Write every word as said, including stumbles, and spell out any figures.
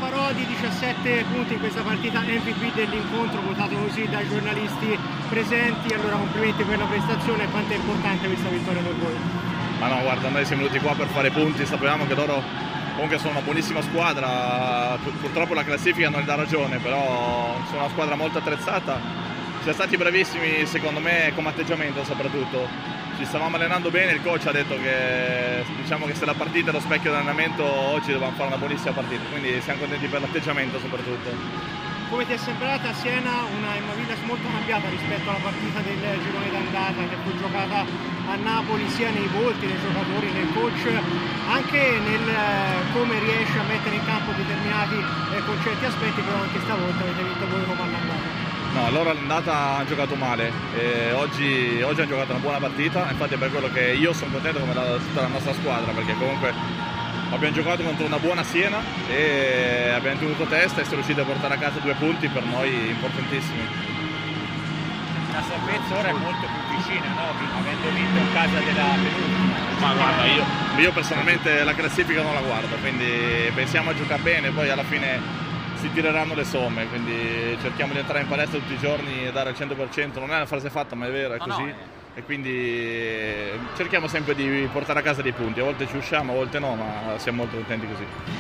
Parodi, diciassette punti in questa partita, M V P dell'incontro, votato così dai giornalisti presenti. Allora complimenti per la prestazione, quanto è importante questa vittoria per voi? Ma no, guarda, noi siamo venuti qua per fare punti, sapevamo che loro comunque sono una buonissima squadra, purtroppo la classifica non gli dà ragione, però sono una squadra molto attrezzata. Siamo stati bravissimi secondo me come atteggiamento soprattutto. Ci stavamo allenando bene, il coach ha detto che, diciamo, che se la partita è lo specchio dell'allenamento, oggi dovevamo fare una buonissima partita, quindi siamo contenti per l'atteggiamento soprattutto. Come ti è sembrata a Siena una Emavilas molto cambiata rispetto alla partita del girone d'andata che fu giocata a Napoli, sia nei volti dei giocatori, nel coach, anche nel come riesce a mettere in campo determinati eh, con certi aspetti, però anche stavolta avete vinto voi come all'andata. No, loro all'andata hanno giocato male, e oggi, oggi hanno giocato una buona partita, infatti è per quello che io sono contento come la, tutta la nostra squadra, perché comunque abbiamo giocato contro una buona Siena e abbiamo tenuto testa e siamo riusciti a portare a casa due punti per noi importantissimi. La salvezza ora è molto più vicina, no? Avendo vinto in casa della penultima. Ma guarda, io, io personalmente la classifica non la guardo, quindi pensiamo a giocare bene, poi alla fine si tireranno le somme, quindi cerchiamo di entrare in palestra tutti i giorni e dare al cento per cento, non è una frase fatta ma è vero, è no, così. No, eh. E quindi cerchiamo sempre di portare a casa dei punti, a volte ci usciamo, a volte no, ma siamo molto contenti così.